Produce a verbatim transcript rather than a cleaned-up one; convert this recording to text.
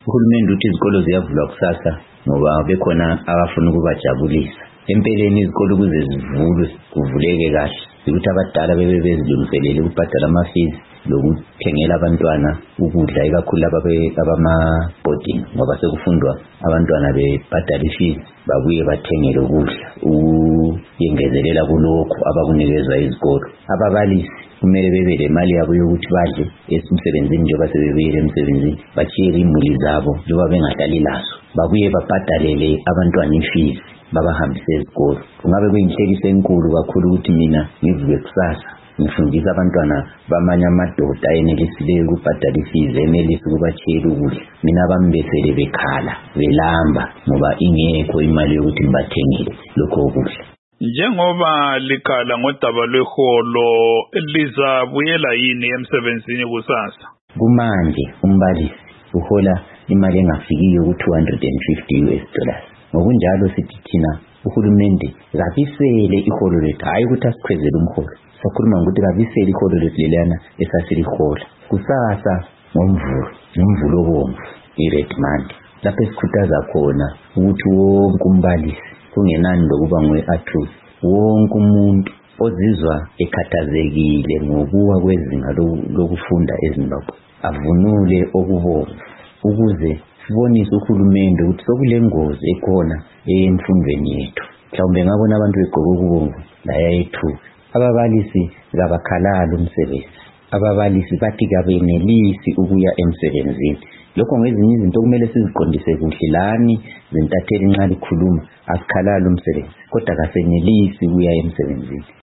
uhulumende uthi izikolo ziyavulwa kusasa ngoba bekhona abafuna ukubajabulisa. Empeleni izikolo kuze zivulwe kuvuleke kahle ukuthi abadala bebe bezilungiselele ukubhadala ama-fees lokuthengela abantwana ukudla ikakhulu abama boarding ngoba sekufundwa abantwana bebhadala i-fees babuye bathengele ukudla uyengezelela kulokho abakunikezwa izikolo. Ababalisi kumele bebe le mali yabo yokuthi badle esemsebenzini njengoba sebebuyele emsebenzini bachiyele imuli zabo njengoba bengahlali lazo babuye babhadalele abantwana i-fees babahambise ezikolo. Kungabe kuyinhlekisa enkulu kakhulu ukuthi mina ngivuke kusasa ngifundisa abantwana bamanye amadoda ayenelisileyo ukubhadala i-fees enelisa ukubachiyela ukudla, mina bambesele bekhala belamba ngoba ingekho imali yokuthi ngibathengele lokho ukudla. Njengoba likhala ngodaba lweholo lizabuyela yini emsebenzini kusasa? Kumanje umbalisi uhola imali engafikiyo ku-two hundred fifty U S dollars. Ngokunjalo sithi thina uhulumende kabisele iholo lethu, hayi ukuthi asikhwezele umholo. Sakhuluma ngokuthi kabisele iholo lethu lelana esasilihola kusasa ngomvulo ngomvulo obomvu i-red month, lapho esikhuthaza khona ukuthi wonke umbalisi kungenani lokuba ngwe-atruth, wonke umuntu ozizwa ekhathazekile ngokuwa kwezinga lokufunda eZimbabwe avunule okubomvu ukuze sibonise uhulumende ukuthi sokule ngozi ekhona emfundweni yethu. Mhlawumbe ngabona abantu begqoke okubomvu layayethuka. Ababalisi kabakhalala umsebenzi, ababalisi bathi kabenelisi ukuya emsebenzini. Lokho ngezinye izinto kumele siziqondise kuhle lani zintatheli nxa likhuluma, asikhalala umsebenzi kodwa kasenelisi ukuya emsebenzini.